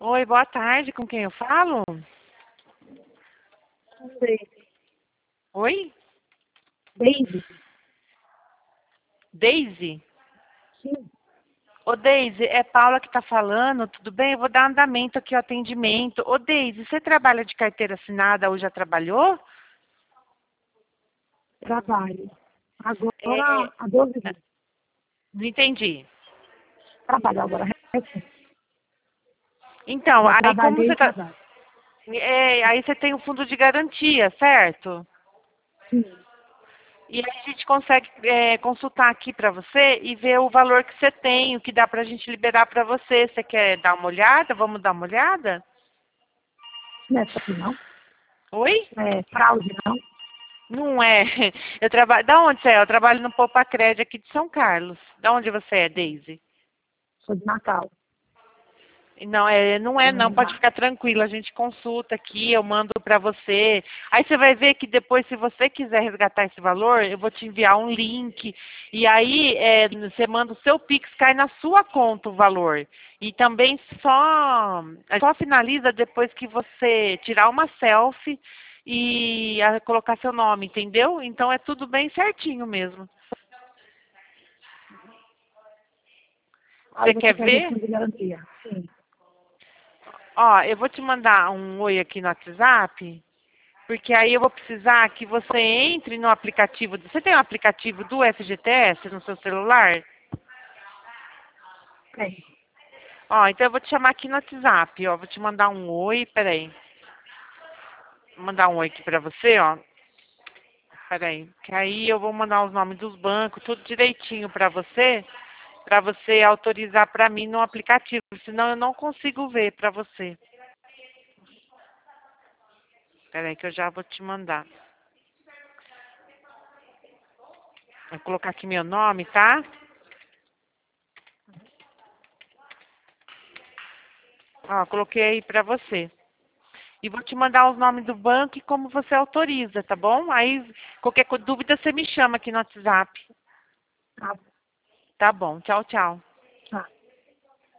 Oi, boa tarde. Com quem eu falo? Daisy. Oi? Daisy? Daisy? Sim. Ô, Daisy, é Paula que tá falando, tudo bem? Eu vou dar andamento aqui ao atendimento. Ô, Daisy, você trabalha de carteira assinada ou já trabalhou? Trabalho. É, Agora, há 12 dias. não entendi. Trabalho agora. Recente. Então, Já aí como trabalhei você e tá... trabalho. aí você tem o fundo de garantia, certo? Sim. E aí a gente consegue consultar aqui para você e ver o valor que você tem, o que dá para a gente liberar para você. Você quer dar uma olhada? Vamos dar uma olhada? Não é assim, não? Oi? Não é fraude, não? Não é. Eu trabalho. Da onde você é? Eu trabalho no Poupa Crédito aqui de São Carlos. Da onde você é, Daisy? Sou de Natal. Não, não é não, pode Não. ficar tranquila, a gente consulta aqui, eu mando para você. Aí você vai ver que depois, se você quiser resgatar esse valor, eu vou te enviar um link. E aí você manda o seu Pix, cai na sua conta o valor. E também só finaliza depois que você tirar uma selfie e colocar seu nome, entendeu? Então é tudo bem certinho mesmo. Aí Você você quer pede o ver? fundo de garantia. Sim. Ó, eu vou te mandar um oi aqui no WhatsApp. Porque aí eu vou precisar que você entre no aplicativo. Você tem um aplicativo do FGTS no seu celular? Tem. Ó, então eu vou te chamar aqui no WhatsApp, ó. Vou te mandar um oi, peraí. Vou mandar um oi aqui pra você, ó. Peraí. Que aí eu vou mandar os nomes dos bancos, tudo direitinho pra você autorizar pra mim no aplicativo. Senão eu não consigo ver pra você. Peraí que eu já vou te mandar. Vou colocar aqui meu nome, tá? Ó, coloquei aí pra você. E vou te mandar os nomes do banco e como você autoriza, tá bom? Aí, qualquer dúvida, você me chama aqui no WhatsApp. Tá. Tá bom. Tchau, tchau.